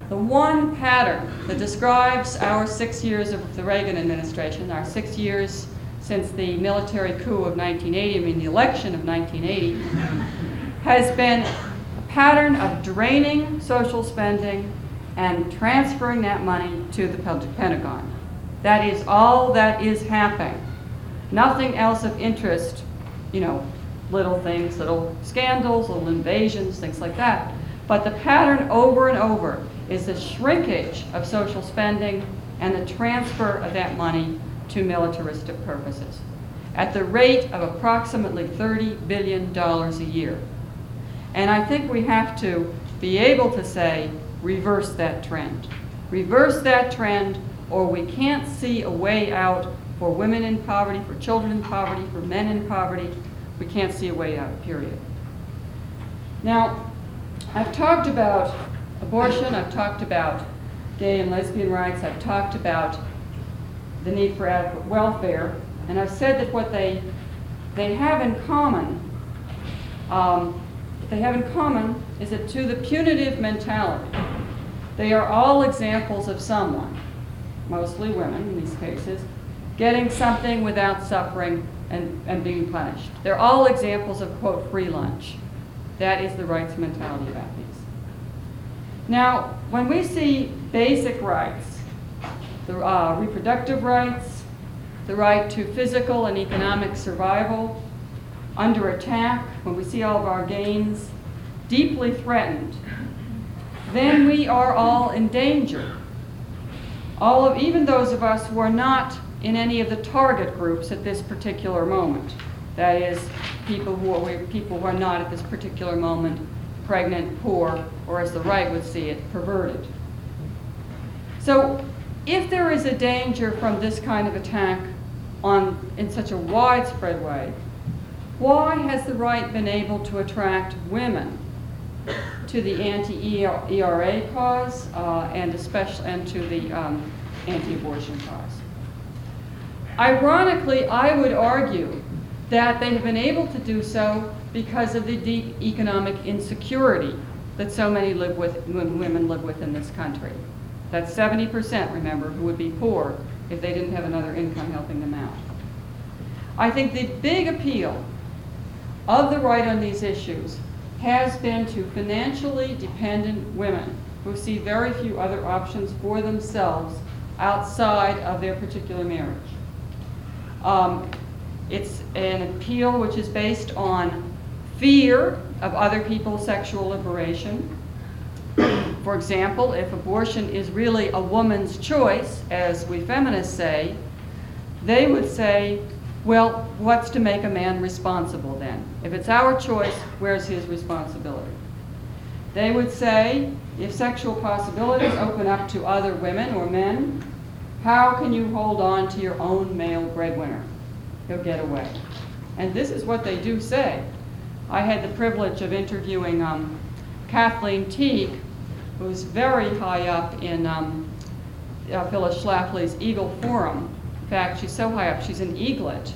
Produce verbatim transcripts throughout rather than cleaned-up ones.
the one pattern that describes our six years of the Reagan administration, our six years since the military coup of nineteen eighty, I mean the election of nineteen eighty, has been a pattern of draining social spending and transferring that money to the Pentagon. That is all that is happening. Nothing else of interest, you know, little things, little scandals, little invasions, things like that. But the pattern over and over is the shrinkage of social spending and the transfer of that money to militaristic purposes at the rate of approximately thirty billion dollars a year. And I think we have to be able to say, reverse that trend. Reverse that trend, or we can't see a way out for women in poverty, for children in poverty, for men in poverty. We can't see a way out, period. Now, I've talked about abortion, I've talked about gay and lesbian rights, I've talked about the need for adequate welfare, and I've said that what they, they have in common, um, what they have in common is that to the punitive mentality, they are all examples of someone, mostly women in these cases, getting something without suffering and, and being punished. They're all examples of, quote, free lunch. That is the rights mentality about these. Now, when we see basic rights, the uh, reproductive rights, the right to physical and economic survival, under attack, when we see all of our gains deeply threatened, then we are all in danger. All of, even those of us who are not in any of the target groups at this particular moment. That is, people who are, people who are not at this particular moment pregnant, poor, or as the right would see it, perverted. So if there is a danger from this kind of attack on, in such a widespread way, why has the right been able to attract women to the anti-E R A cause uh, and especially and to the um, anti-abortion cause? Ironically, I would argue that they have been able to do so because of the deep economic insecurity that so many live with, women live with in this country. That's seventy percent, remember, who would be poor if they didn't have another income helping them out. I think the big appeal of the right on these issues has been to financially dependent women who see very few other options for themselves outside of their particular marriage. Um, it's an appeal which is based on fear of other people's sexual liberation. For example, if abortion is really a woman's choice, as we feminists say, they would say, well, what's to make a man responsible then? If it's our choice, where's his responsibility? They would say, if sexual possibilities open up to other women or men, how can you hold on to your own male breadwinner? He'll get away. And this is what they do say. I had the privilege of interviewing um, Kathleen Teague, who's very high up in um, uh, Phyllis Schlafly's Eagle Forum. In fact, she's so high up, she's an eaglet.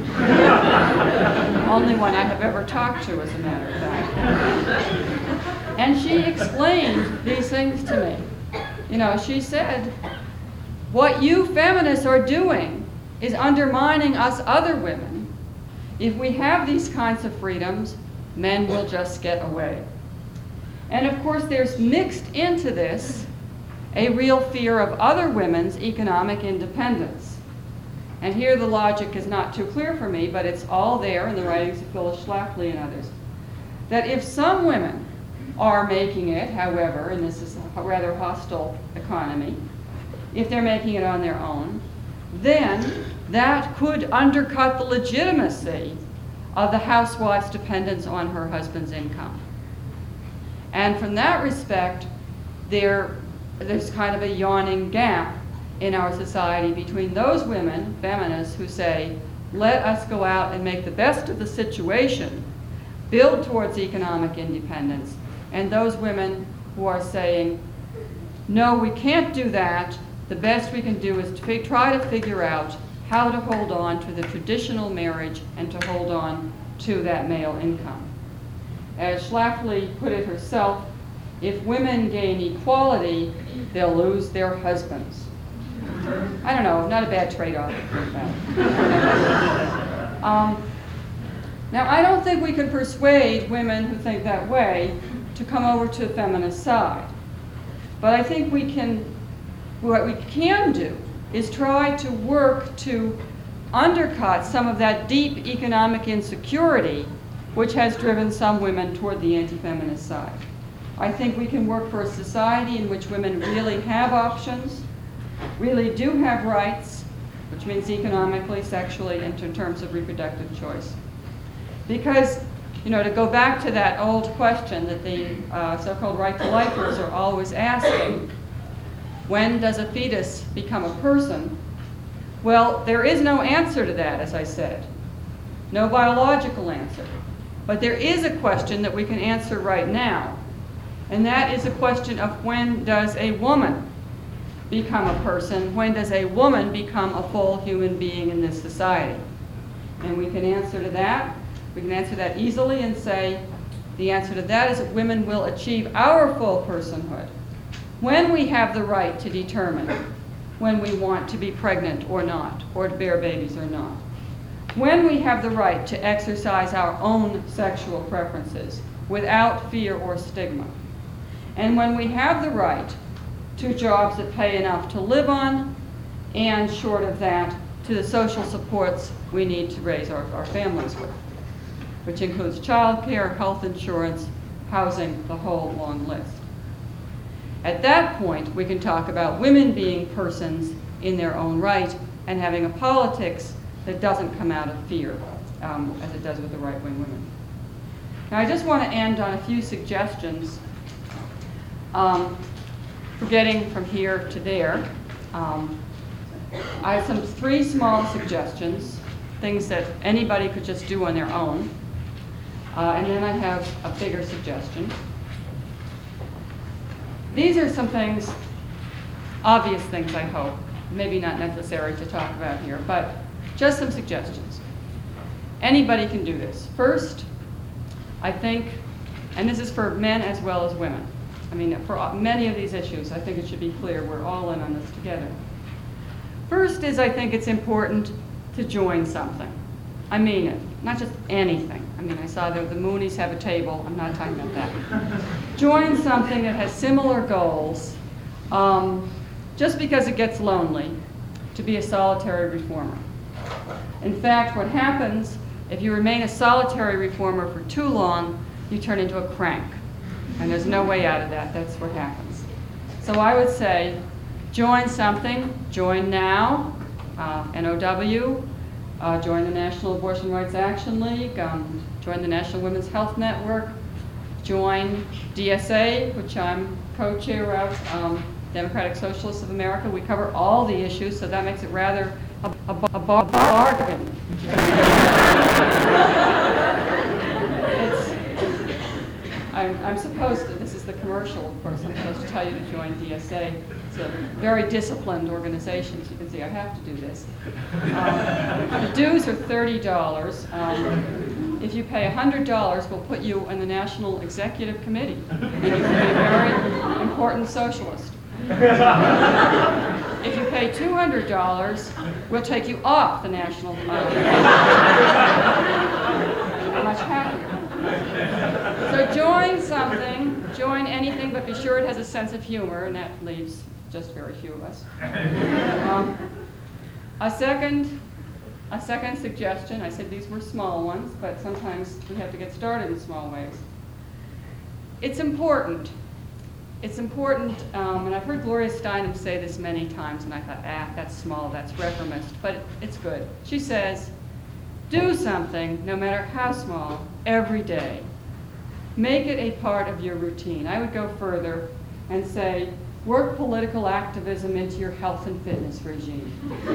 Only one I have ever talked to, as a matter of fact. And she explained these things to me. You know, she said, what you feminists are doing is undermining us other women. If we have these kinds of freedoms, men will just get away. And of course, there's mixed into this a real fear of other women's economic independence. And here the logic is not too clear for me, but it's all there in the writings of Phyllis Schlafly and others, that if some women are making it, however, and this is a rather hostile economy, if they're making it on their own, then that could undercut the legitimacy of the housewife's dependence on her husband's income. And from that respect, there, there's kind of a yawning gap in our society between those women, feminists, who say, let us go out and make the best of the situation, build towards economic independence, and those women who are saying, no, we can't do that. The best we can do is to fi- try to figure out how to hold on to the traditional marriage and to hold on to that male income. As Schlafly put it herself, if women gain equality, they'll lose their husbands. I don't know, not a bad trade-off. um, now, I don't think we can persuade women who think that way to come over to the feminist side. But I think we can, what we can do is try to work to undercut some of that deep economic insecurity which has driven some women toward the anti-feminist side. I think we can work for a society in which women really have options, really do have rights, which means economically, sexually, and in terms of reproductive choice. Because, you know, to go back to that old question that the uh, so-called right to lifers are always asking, when does a fetus become a person? Well, there is no answer to that, as I said. No biological answer. But there is a question that we can answer right now. And that is a question of when does a woman become a person? When does a woman become a full human being in this society? And we can answer to that. We can answer that easily and say the answer to that is that women will achieve our full personhood when we have the right to determine when we want to be pregnant or not, or to bear babies or not. When we have the right to exercise our own sexual preferences without fear or stigma. And when we have the right to jobs that pay enough to live on, and short of that, to the social supports we need to raise our, our families with, which includes childcare, health insurance, housing, the whole long list. At that point, we can talk about women being persons in their own right and having a politics that doesn't come out of fear, um, as it does with the right-wing women. Now, I just want to end on a few suggestions um, for getting from here to there. Um, I have some three small suggestions, things that anybody could just do on their own. Uh, and then I have a bigger suggestion. These are some things, obvious things, I hope, maybe not necessary to talk about here, but just some suggestions. Anybody can do this. First, I think, and this is for men as well as women. I mean, for many of these issues, I think it should be clear we're all in on this together. First is I think it's important to join something. I mean it, not just anything. I mean, I saw the, the Moonies have a table. I'm not talking about that. Join something that has similar goals, um, just because it gets lonely to be a solitary reformer. In fact, what happens if you remain a solitary reformer for too long, you turn into a crank. And there's no way out of that. That's what happens. So I would say, join something. Join now, uh, N O W. Uh, join the National Abortion Rights Action League. Um, join the National Women's Health Network. Join D S A, which I'm co-chair of, um, Democratic Socialists of America. We cover all the issues, so that makes it rather a, a, a bar- bargain. I'm, I'm supposed to, this is the commercial, of course, I'm supposed to tell you to join D S A. It's a very disciplined organization, so you can see I have to do this. Um, the dues are thirty dollars. Um, if you pay one hundred dollars, we'll put you in the National Executive Committee, and you can be a very important socialist. If you pay two hundred dollars, we'll take you off the National uh, much happier. So join something, join anything, but be sure it has a sense of humor, and that leaves just very few of us. Um, a second, a second suggestion, I said these were small ones, but sometimes we have to get started in small ways. It's important. It's important, um, and I've heard Gloria Steinem say this many times, and I thought, ah, that's small, that's reformist, but it, it's good. She says, do something, no matter how small, every day. Make it a part of your routine. I would go further and say, work political activism into your health and fitness regime.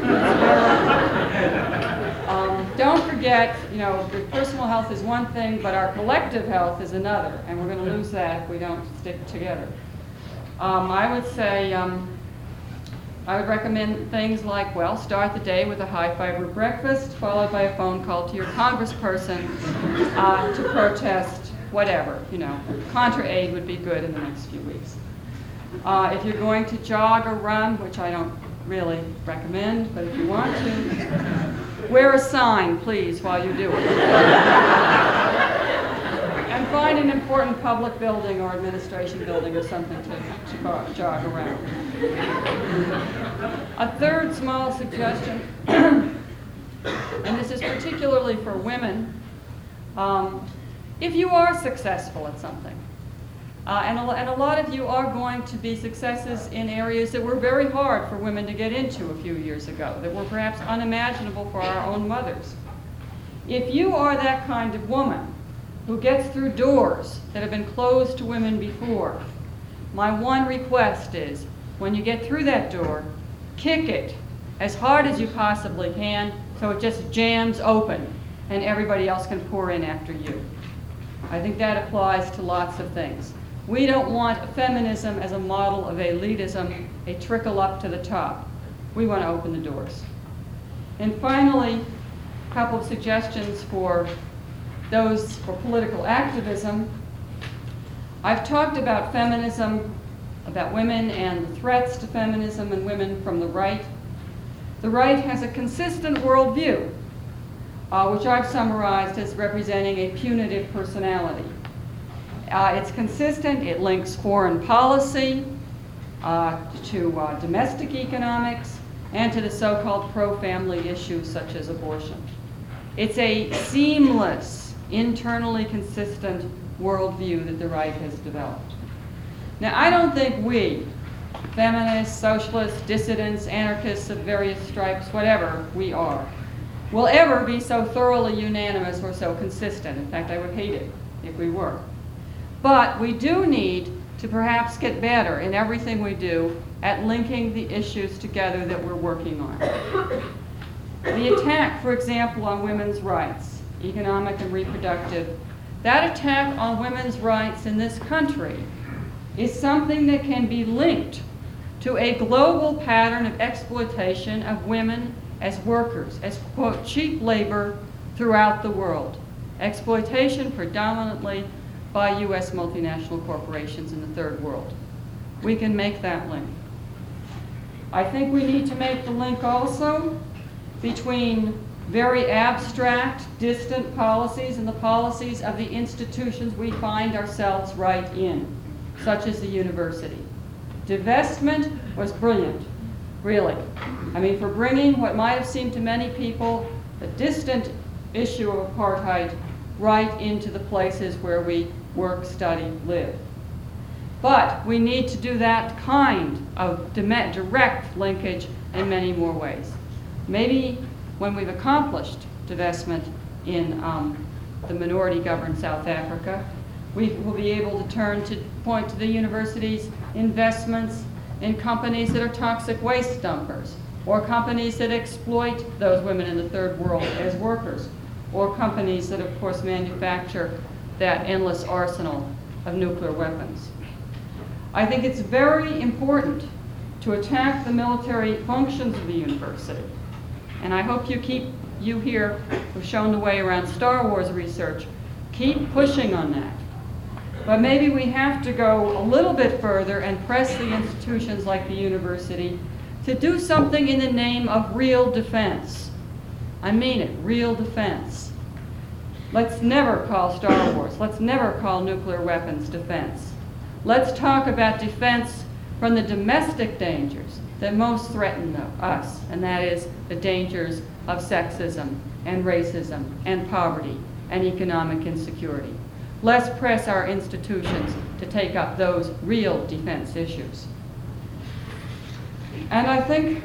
um, don't forget, you know, your personal health is one thing, but our collective health is another, and we're going to lose that if we don't stick together. Um, I would say, um, I would recommend things like, well, start the day with a high-fiber breakfast, followed by a phone call to your congressperson uh, to protest whatever, you know. Contra aid would be good in the next few weeks. Uh, if you're going to jog or run, which I don't really recommend, but if you want to, wear a sign, please, while you do it. And find an important public building or administration building or something to, to jog around. A third small suggestion, and this is particularly for women, um, if you are successful at something, uh, and, a, and a lot of you are going to be successes in areas that were very hard for women to get into a few years ago, that were perhaps unimaginable for our own mothers. If you are that kind of woman who gets through doors that have been closed to women before, my one request is, when you get through that door, kick it as hard as you possibly can so it just jams open and everybody else can pour in after you. I think that applies to lots of things. We don't want feminism as a model of elitism, a trickle up to the top. We want to open the doors. And finally, a couple of suggestions for those for political activism. I've talked about feminism, about women and the threats to feminism and women from the right. The right has a consistent worldview, uh, which I've summarized as representing a punitive personality. Uh, it's consistent, it links foreign policy uh, to uh, domestic economics and to the so-called pro-family issues such as abortion. It's a seamless, internally consistent worldview that the right has developed. Now, I don't think we, feminists, socialists, dissidents, anarchists of various stripes, whatever we are, will ever be so thoroughly unanimous or so consistent. In fact, I would hate it if we were. But we do need to perhaps get better in everything we do at linking the issues together that we're working on. The attack, for example, on women's rights, economic and reproductive, that attack on women's rights in this country is something that can be linked to a global pattern of exploitation of women as workers, as, quote, cheap labor throughout the world. Exploitation predominantly by U S multinational corporations in the third world. We can make that link. I think we need to make the link also between very abstract, distant policies and the policies of the institutions we find ourselves right in, such as the university. Divestment was brilliant, really. I mean, for bringing what might have seemed to many people the distant issue of apartheid right into the places where we work, study, live. But we need to do that kind of direct linkage in many more ways. Maybe when we've accomplished divestment in um, the minority-governed South Africa, we will be able to turn to point to the university's investments in companies that are toxic waste dumpers, or companies that exploit those women in the third world as workers, or companies that, of course, manufacture that endless arsenal of nuclear weapons. I think it's very important to attack the military functions of the university. And I hope you keep, you here who've shown the way around Star Wars research, keep pushing on that. But maybe we have to go a little bit further and press the institutions like the university to do something in the name of real defense. I mean it, real defense. Let's never call Star Wars, let's never call nuclear weapons defense. Let's talk about defense from the domestic dangers that most threaten us, and that is the dangers of sexism and racism and poverty and economic insecurity. Let's press our institutions to take up those real defense issues. And I think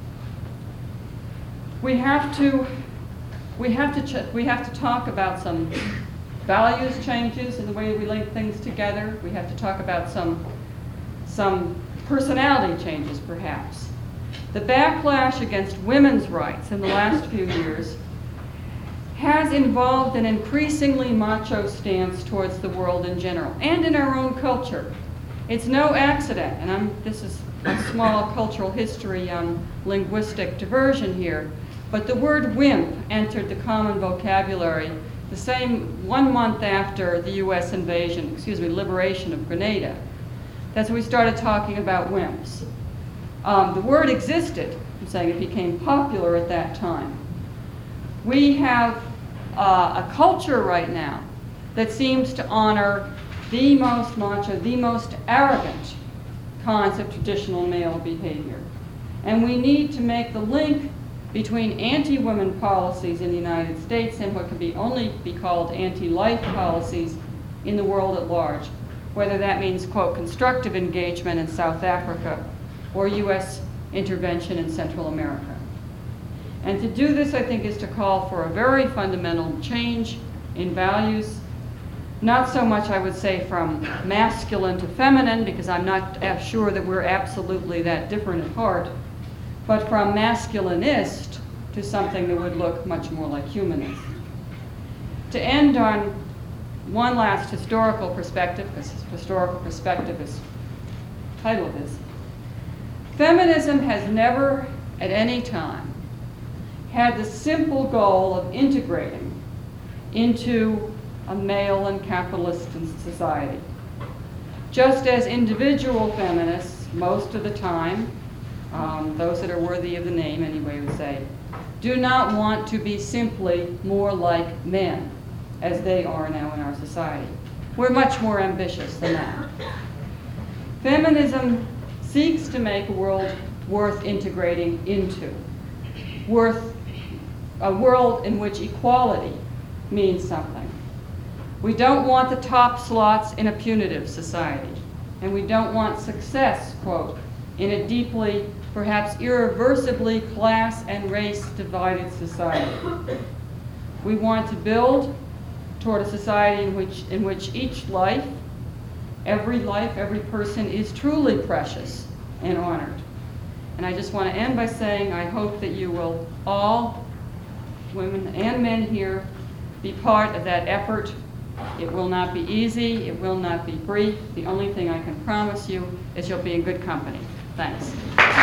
we have to we have to ch- we have to talk about some values changes in the way we link things together. We have to talk about some some personality changes, perhaps. The backlash against women's rights in the last few years has involved an increasingly macho stance towards the world in general, and in our own culture. It's no accident, and I'm, this is a small cultural history, um, linguistic diversion here, but the word wimp entered the common vocabulary the same one month after the U S invasion, excuse me, liberation of Grenada. That's when we started talking about wimps. Um, the word existed, I'm saying it became popular at that time. We have uh, a culture right now that seems to honor the most macho, the most arrogant kinds of traditional male behavior. And we need to make the link between anti-women policies in the United States and what can be only be called anti-life policies in the world at large, whether that means, quote, constructive engagement in South Africa or U S intervention in Central America. And to do this, I think, is to call for a very fundamental change in values, not so much, I would say, from masculine to feminine, because I'm not sure that we're absolutely that different at heart, but from masculinist to something that would look much more like humanist. To end on one last historical perspective, because historical perspective is the title of this. Feminism has never, at any time, had the simple goal of integrating into a male and capitalist society. Just as individual feminists, most of the time, um, those that are worthy of the name anyway would say, do not want to be simply more like men as they are now in our society. We're much more ambitious than that. Feminism seeks to make a world worth integrating into, worth a world in which equality means something. We don't want the top slots in a punitive society, and we don't want success, quote, in a deeply, perhaps irreversibly class and race divided society. We want to build toward a society in which, in which each life, every life, every person is truly precious and honored. And I just want to end by saying I hope that you will all, women and men here, be part of that effort. It will not be easy. It will not be brief. The only thing I can promise you is you'll be in good company. Thanks.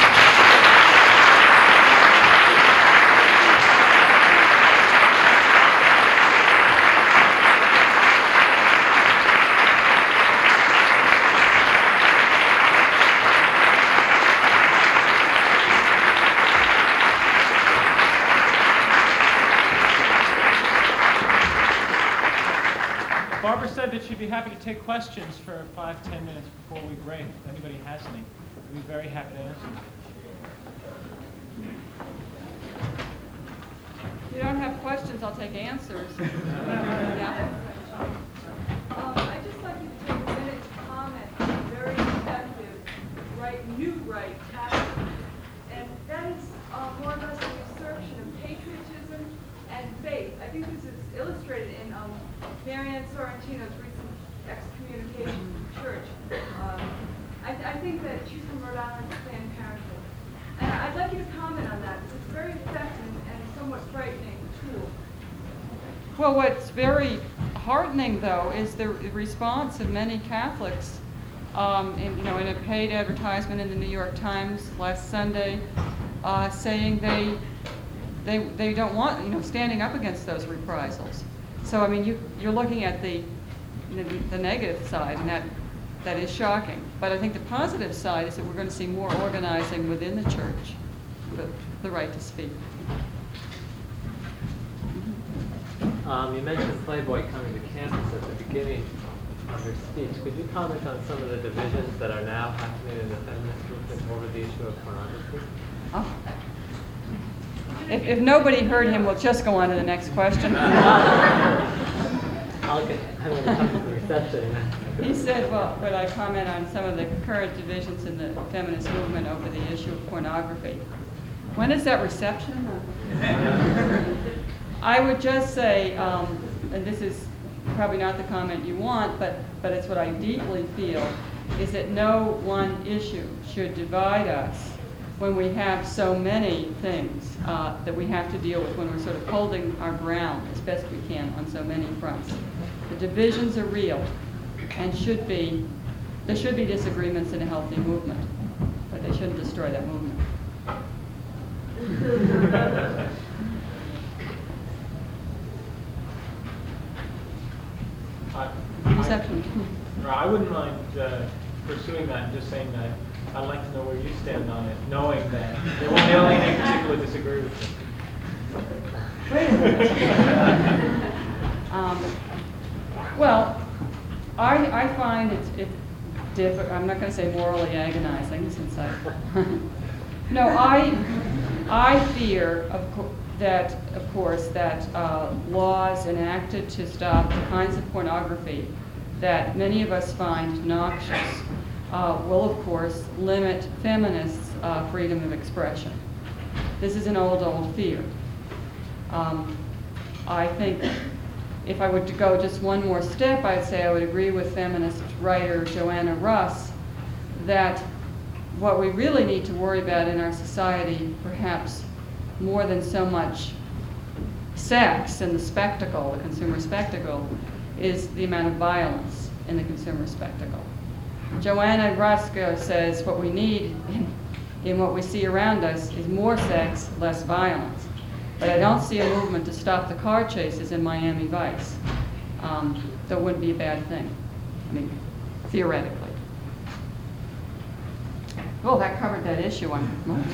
Barbara said that she'd be happy to take questions for five, ten minutes before we break. If anybody has any, we'd be very happy to answer them. If you don't have questions, I'll take answers. Yeah. Um, I'd just like you to take a minute to comment on a very effective right, new right tactic. And that is uh, more or less the usurpation of patriotism and faith. I think this is illustrated in um, Marianne Sorrentino's recent excommunication from the church. Um, I, I think that she's from Rhode Island, Planned Parenthood. And I'd like you to comment on that, because it's a very effective and somewhat frightening tool. Well, what's very heartening, though, is the response of many Catholics. Um, in, you know, in a paid advertisement in the New York Times last Sunday, uh, saying they, they, they don't want, you know, standing up against those reprisals. So, I mean, you, you're looking at the, the, the negative side, and that, that is shocking. But I think the positive side is that we're going to see more organizing within the church, the, the right to speak. Um, you mentioned Playboy coming to campus at the beginning of your speech. Could you comment on some of the divisions that are now happening in the feminist movement over the issue of pornography? Oh. If, if nobody heard him, we'll just go on to the next question. I'll get, I'm going to come to the reception. He said, well, would I comment on some of the current divisions in the feminist movement over the issue of pornography? When is that reception? I would just say, um, and this is probably not the comment you want, but, but it's what I deeply feel, is that no one issue should divide us when we have so many things uh, that we have to deal with, when we're sort of holding our ground as best we can on so many fronts. The divisions are real and should be, there should be disagreements in a healthy movement, but they shouldn't destroy that movement. I- Reception. I wouldn't mind uh, pursuing that and just saying that I'd like to know where you stand on it, knowing that there won't be anything in particular disagree with you. Wait a minute. um, well, I, I find it, it difficult. I'm not going to say morally agonizing, since I. no, I I fear of co- that, of course, that uh, laws enacted to stop the kinds of pornography that many of us find noxious uh, will, of course, limit feminists' uh, freedom of expression. This is an old, old fear. Um, I think if I were to go just one more step, I'd say I would agree with feminist writer Joanna Russ that what we really need to worry about in our society, perhaps more than so much sex and the spectacle, the consumer spectacle, is the amount of violence in the consumer spectacle. Joanna Ruska says what we need in, in what we see around us is more sex, less violence. But I don't see a movement to stop the car chases in Miami Vice. Um, that wouldn't be a bad thing, I mean, theoretically. Well, that covered that issue. I'm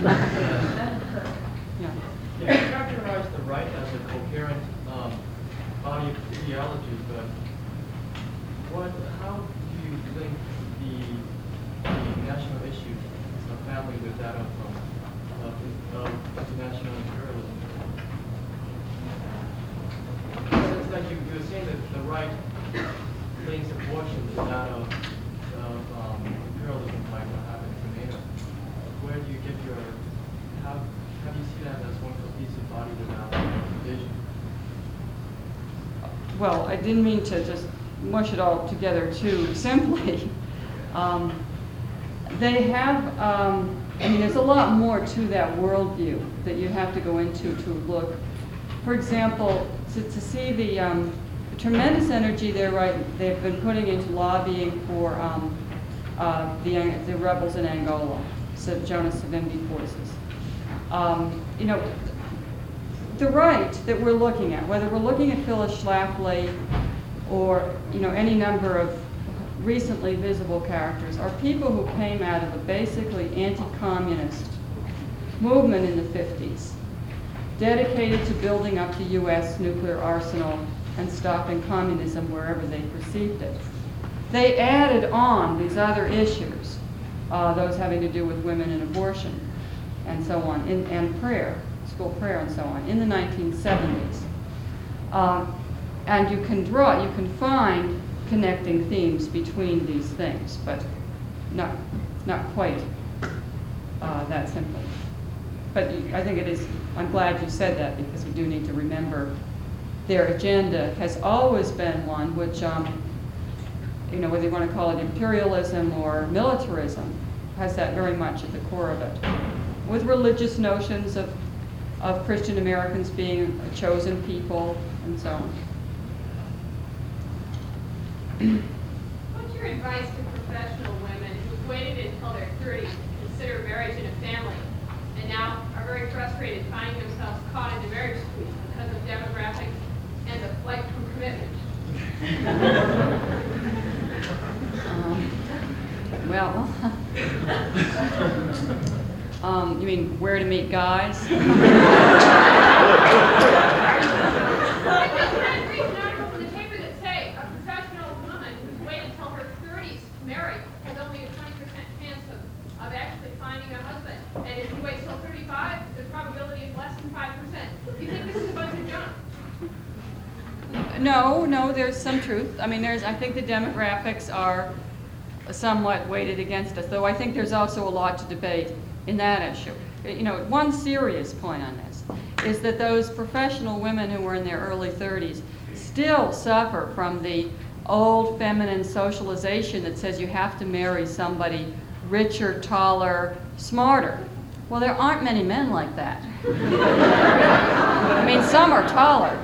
yeah. You characterize the right as a coherent um, body of ideology, but what? How do you link the, the national issue of family with that of, um, of, of international imperialism? It's like you, you were saying that the right links abortion to that of, of um, imperialism, like what happened to NATO. Where do you get your how? How do you see that as one cohesive body without division? Well, I didn't mean to just mush it all together too simply. Um, they have, um, I mean, there's a lot more to that worldview that you have to go into to look. For example, to, to see the, um, the tremendous energy they're right, they've been putting into lobbying for um, uh, the, the rebels in Angola, so Jonas Savimbi forces. Um, you know, the right that we're looking at, whether we're looking at Phyllis Schlafly or, you know, any number of recently visible characters, are people who came out of a basically anti-communist movement in the fifties, dedicated to building up the U S nuclear arsenal and stopping communism wherever they perceived it. They added on these other issues, uh, those having to do with women and abortion, and so on, in, and prayer, school prayer and so on, in the nineteen seventies. Um, and you can draw, you can find connecting themes between these things, but not, not quite uh, that simple. But you, I think it is, I'm glad you said that, because we do need to remember their agenda has always been one which, um, you know, whether you want to call it imperialism or militarism, has that very much at the core of it, with religious notions of, of Christian Americans being a chosen people and so on. What's your advice to professional women who've waited until their thirties to consider marriage and a family, and now are very frustrated finding themselves caught in the marriage squeeze because of demographics and the flight from commitment? um, well, um, you mean where to meet guys? I just read a recent article from the paper that say a professional woman who's waited until her thirties to marry has only a twenty percent chance of, of actually finding a husband. And if you wait till thirty-five, the probability is less than five percent. Do you think this is a bunch of junk? No, no, there's some truth. I mean, there's, I think the demographics are somewhat weighted against us, though I think there's also a lot to debate in that issue. You know, one serious point on this is that those professional women who were in their early thirties still suffer from the old feminine socialization that says you have to marry somebody richer, taller, smarter. Well, there aren't many men like that. I mean, some are taller.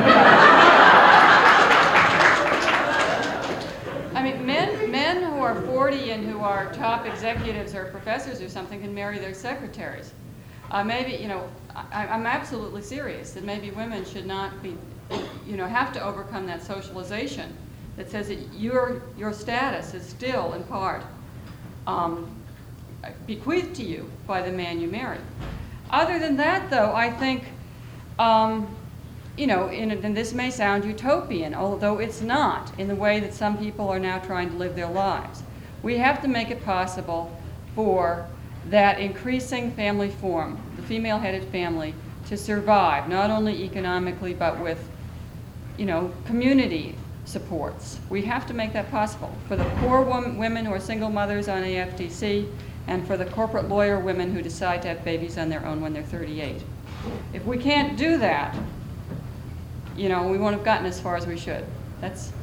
I mean, men, men who are forty and who are top executives or professors or something can marry their secretaries. Uh, maybe, you know, I, I'm absolutely serious that maybe women should not be, you know, have to overcome that socialization that says that your, your status is still, in part, um, bequeathed to you by the man you marry. Other than that, though, I think, um, you know, in, and this may sound utopian, although it's not, in the way that some people are now trying to live their lives. We have to make it possible for that increasing family form, the female-headed family, to survive, not only economically, but with, you know, community supports. We have to make that possible for the poor wom- women who are single mothers on A F T C, and for the corporate lawyer women who decide to have babies on their own when they're thirty-eight. If we can't do that, you know, we won't have gotten as far as we should. That's,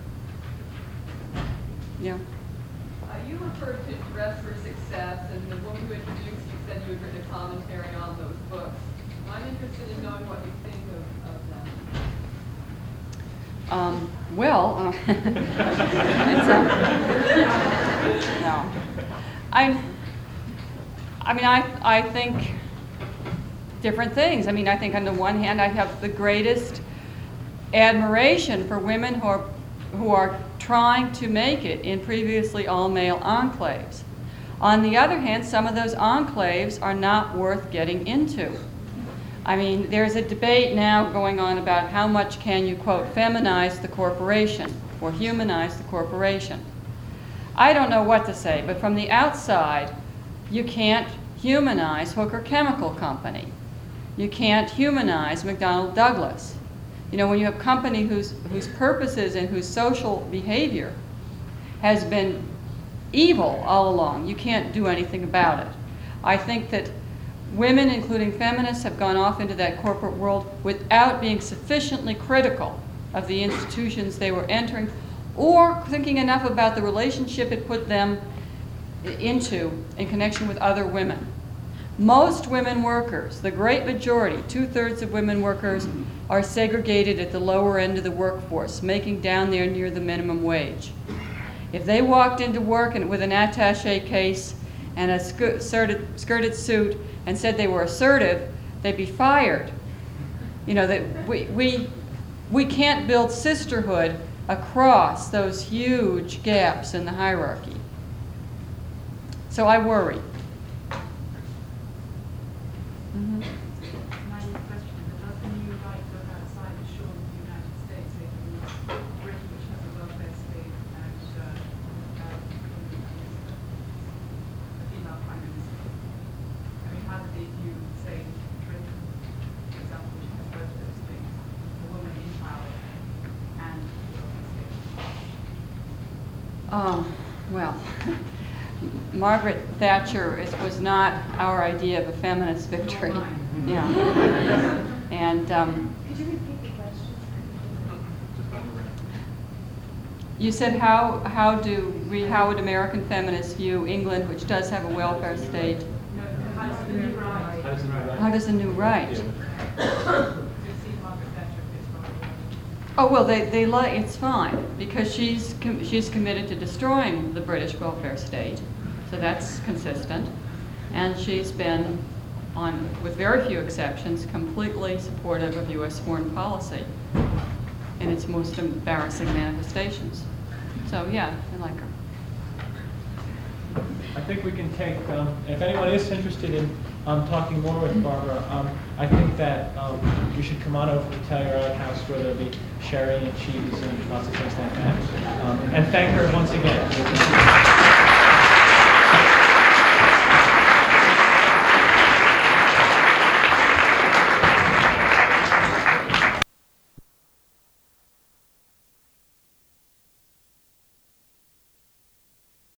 yeah. Uh, you referred to Dress for Success, and the woman who introduced you said you had written a commentary on those books. I'm interested in knowing what you think of, of them. Um, well, uh, it's, um, no. I, I mean, I, I think different things. I mean, I think on the one hand, I have the greatest admiration for women who are, who are trying to make it in previously all-male enclaves. On the other hand, some of those enclaves are not worth getting into. I mean, there's a debate now going on about how much can you, quote, feminize the corporation or humanize the corporation. I don't know what to say, but from the outside, you can't humanize Hooker Chemical Company. You can't humanize McDonnell Douglas. You know, when you have a company whose, whose purposes and whose social behavior has been evil all along, you can't do anything about it. I think that women, including feminists, have gone off into that corporate world without being sufficiently critical of the institutions they were entering, or thinking enough about the relationship it put them into in connection with other women. Most women workers, the great majority, two-thirds of women workers, are segregated at the lower end of the workforce, making down there near the minimum wage. If they walked into work and with an attaché case and a skirted, skirted suit and said they were assertive, they'd be fired. You know, that we, we, we can't build sisterhood across those huge gaps in the hierarchy. So I worry. Mm-hmm. My question, does the new right go outside the shores of the United States, if Britain, which has a welfare state, and uh, uh, a female prime minister? I mean, how did you say Britain, for example, which has both those things, a woman in power and a welfare state? Um, well, Margaret Thatcher is, was not our idea of a feminist victory. Yeah. And um, Could you repeat the question? you said how how do we how would American feminists view England, which does have a welfare state? No, how does the new right? How does it move How does a new right? Do you see Margaret Thatcher fits Margaret Thatcher? Oh well, they they like it's fine because she's com- she's committed to destroying the British welfare state, so that's consistent, and she's been, on with very few exceptions, completely supportive of U S foreign policy in its most embarrassing manifestations. So yeah, I like her. I think we can take, um, if anyone is interested in um, talking more with Barbara, um, I think that um, you should come on over to Telluride House where there'll be sherry and cheese and lots of things like that. Um, and thank her once again.